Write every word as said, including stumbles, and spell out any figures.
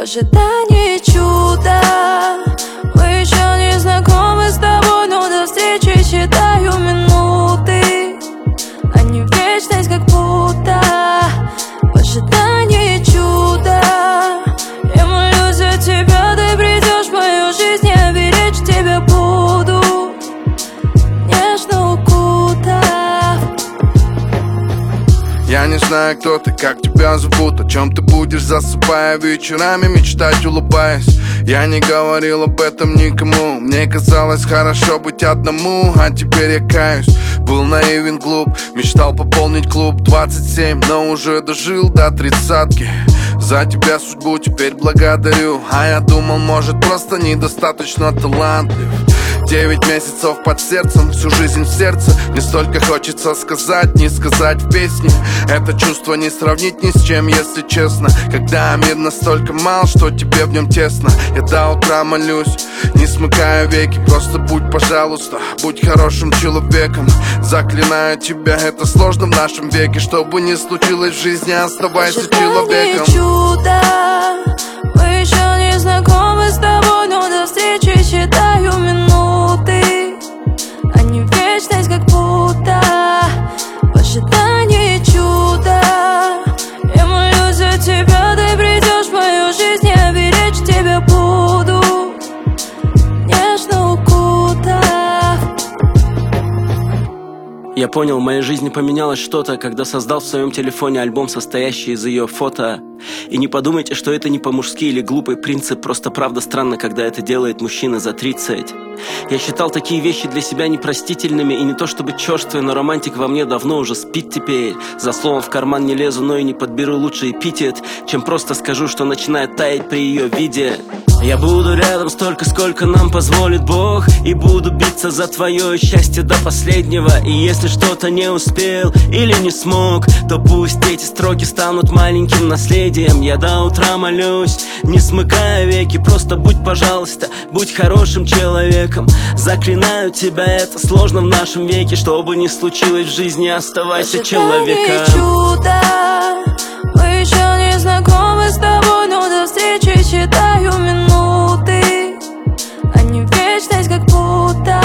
ожидании чуда. Мы еще не знакомы с тобой, но до встречи считаю минуты, а не вечность, как будто. В ожидании чуда я молюсь за тебя, ты придешь в мою жизнь, я беречь тебя буду, нежно укутав. Я не знаю, кто ты, как тебя зовут, о чем ты будешь, засыпая вечерами, мечтать, улыбаясь. Я не говорил об этом никому, мне казалось хорошо быть одному, а теперь я каюсь. Был наивен, глуп, мечтал пополнить клуб двадцать семь, но уже дожил до тридцатки. За тебя судьбу теперь благодарю, а я думал, может, просто недостаточно талантлив. Девять месяцев под сердцем, всю жизнь в сердце. Не столько хочется сказать, не сказать в песне. Это чувство не сравнить ни с чем, если честно. Когда мир настолько мал, что тебе в нем тесно. Я до утра молюсь, не смыкая веки. Просто будь, пожалуйста, будь хорошим человеком. Заклинаю тебя, это сложно в нашем веке. Что бы ни случилось в жизни, оставайся человеком. Чудо. Мы еще не знакомы с тобой, но до встречи считаю минуты, а не вечность, как будто. В ожидании чуда я молюсь за тебя, ты придешь в мою жизнь, я беречь тебя буду, нежно укутав. Я понял, в моей жизни поменялось что-то, когда создал в своем телефоне альбом, состоящий из ее фото. И не подумайте, что это не по-мужски или глупый принцип, просто правда странно, когда это делает мужчина за тридцать. Я считал такие вещи для себя непростительными, и не то чтобы черствый, но романтик во мне давно уже спит теперь. За словом в карман не лезу, но и не подберу лучший эпитет, чем просто скажу, что начинает таять при ее виде. Я буду рядом столько, сколько нам позволит Бог, и буду биться за твое счастье до последнего. И если что-то не успел или не смог, то пусть эти строки станут маленьким наследием. Я до утра молюсь, не смыкая веки. Просто будь, пожалуйста, будь хорошим человеком. Заклинаю тебя, это сложно в нашем веке. Что бы ни случилось в жизни, оставайся человеком. Чудо. Мы еще не знакомы с тобой, но до встречи считаю минуты, а не вечность, как будто.